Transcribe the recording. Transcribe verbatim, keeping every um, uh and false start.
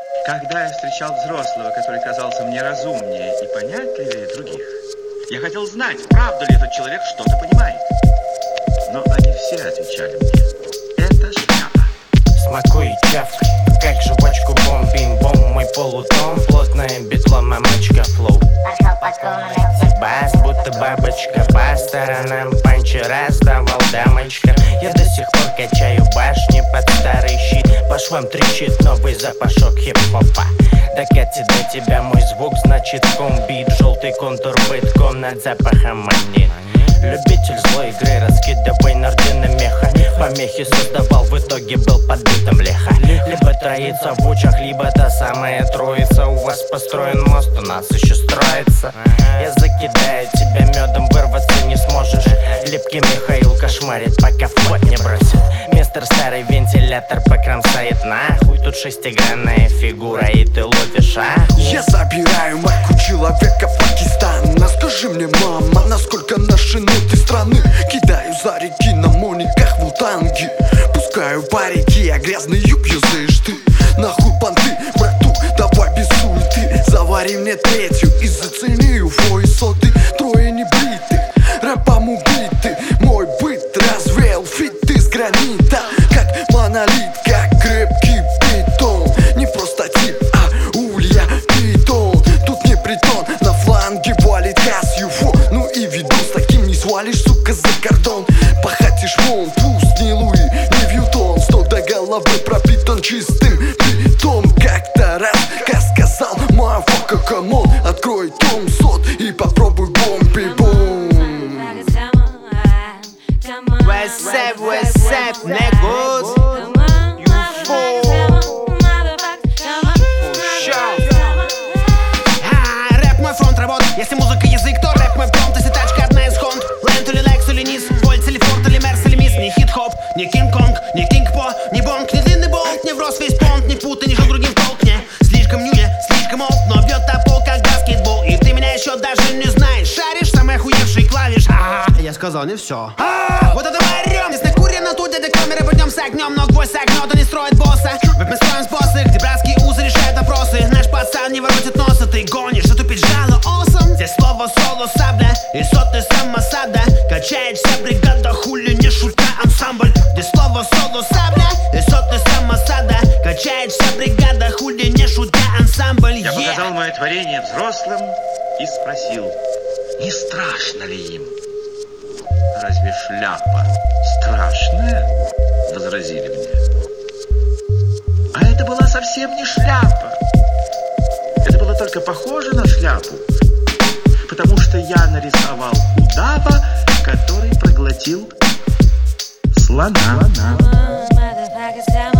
Когда я встречал взрослого, который казался мне разумнее и понятливее других, я хотел знать, правда ли этот человек что-то понимает. Но они все отвечали мне: это шляпа. Смакуй и чавкай, как жвачку бомбим-бом. Мой полутон, плотная битло, мамочка флоу. Бас, будто бабочка, по сторонам панчи раздавал дамочка. Я до сих пор качаю башни под старый щит. По швам трещит новый запашок хип-хопа. Докатит до тебя мой звук, значит комбит. Желтый контур бытком над запахом манит. Любитель злой игры, раскидывай нарды на меха. Помехи создавал, в итоге был подбитым леха. Либо троица в учах, либо та самая троица. У вас построен мост, у нас еще строится. Я закидаю тебя медом, вырваться не сможешь. Липкий Михаил кошмарит, пока в ход не бросит. Мистер старый вентилятор покромсает нахуй. Тут шестигранная фигура, и ты ловишь ахуй. Я забираю марку человека Пакистана. Скажи мне, мама, насколько наши ноты страны. Кидаю за реки на мониках вултанги. Пускаю по реке, а грязный юг юзаешь ты. Нахуй понты, брату, давай без суеты. Завари мне третью и зацени уфо и соты. Трое небритых, рэпом убиты. Мой быт развеял фит из гранита. Как монолит, как крепкий бетон. Не просто тип, а улья питон. Тут не притон, на фланге валит газ юфо. Ну и видос таким не свалишь, сука, за кордон. Пахатишь вон, пусть не Луи, не Вьютон. С ног до головы пропитан чистым бетом. Как-то раз, как сказал мафака, камон. Открой том сот и попробуй бомби-бом. What's up, what's up, негуз? Рэп мой фронт работ. Если музыка язык, то рэп мой промпт. Если тачка одна из хонд, Лэнд или Лекс или Низ, Вольт или Форд или Мерс или Мисс. Не хит-хоп, не Кинг-Конг, не Кинг-По, не Бонг, не длинный болт, не врос весь понт, не путай, не жил другим толк. Не слишком нюня, слишком олд, но бьет топол как баскетбол. И ты меня еще даже не знаешь. Шаришь, самый охуевший клавиш. Ага, я сказал не все. Вот это мы орем, здесь накурено, тут дядя камеры пойдем с огнем. Но гвоздь огнет, он не строит босса. Вот мы строим способы, где братские узы решают вопросы. Наш пацан не воротит носа, ты гонишь, а тупить жало осом. Здесь слово соло сабля и соты самосада. Качается бригада, хули не шутка ансамбль. Здесь слово соло сабля и соты самосада. Качается бригада, хули не шутка ансамбль. Я показал мое творение взрослым и спросил: не страшно ли им? Разве шляпа страшная? Возразили мне. А это была совсем не шляпа. Это было только похоже на шляпу, потому что я нарисовал удава, который проглотил слона.